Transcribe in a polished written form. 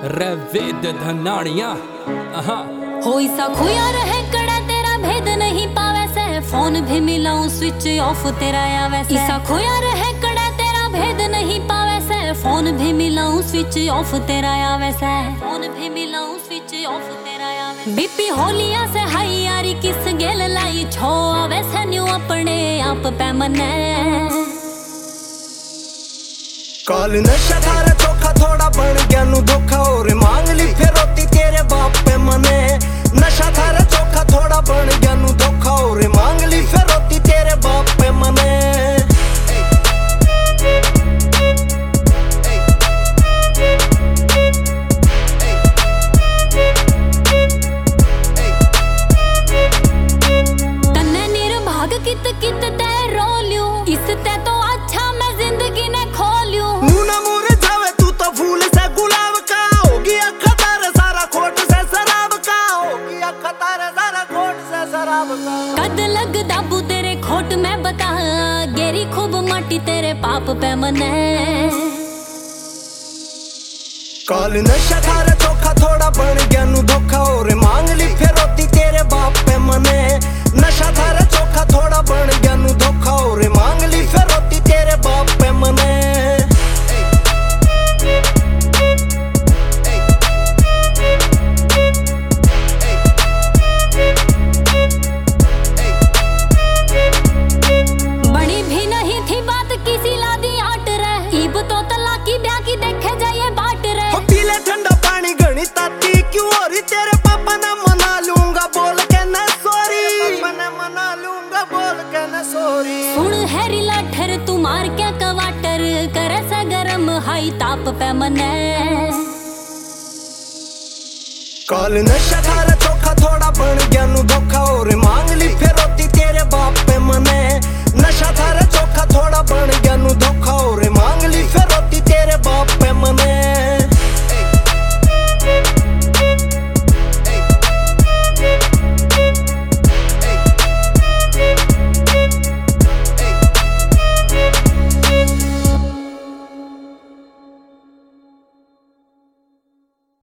रवेद धनाड़िया होई सा खोया रहे कड़ा तेरा भेद नहीं पावे से फोन भी मिलाऊं स्विच ऑफ तेरा आवे से ईसा खोया रहे कड़ा तेरा भेद नहीं पावे से फोन भी मिलाऊं स्विच ऑफ तेरा आवे से फोन भी मिलाऊं स्विच ऑफ तेरा आवे बीपी होलिया से हाई यारी किस गेल लाई छो आवे से न्यू अपने आप पे मने काल नशा थारा चोखा थोड़ा बन गया नु धोखा और मांग ली फिर रोती तेरे बाप पे मने नशा थारा चोखा थोड़ा बन गया नु धोखा और मांग ली फिर रोती तेरे बाप पे मने तन्ने निर्भाग कित कित ते रोलियो इसते तो अच्छा मैं जिंदगी ने खोलियो मुना मुरे जावे तू तो फूल से गुलाब का होगी अखा तारे सारा खोट से शराब का होगी अखा तारे सारा खोट से शराब का कद लग दाबू तेरे खोट में बता गेरी खूब माटी तेरे पाप पे मने काल नशा थारा चोखा थोड़ा बन गया नु धोखा और मांग ली फिर रोती तेरे बाप पे मने नशा थारा चोखा थोड़ा बन गया नु धोखा और मांग ली फिर रोती तेरे बाप पे मने बड़ी भी नहीं थी बात किसी लादी आट रहे ईब तो तलाकी ब्याह की देखे जाइए बाट रहे पीले ठंडा पानी घनी ताती क्यों हो रही तेरे पापा ने मना लूंगा बोल के न सॉरी मैंने मना लूंगा बोल के न सॉरी सुन हैरी लाठर तू मार क्या कवाटर करे से गरम हाई ताप पे मने काल नशा थारा चोखा थोड़ा बन गया नु धोखा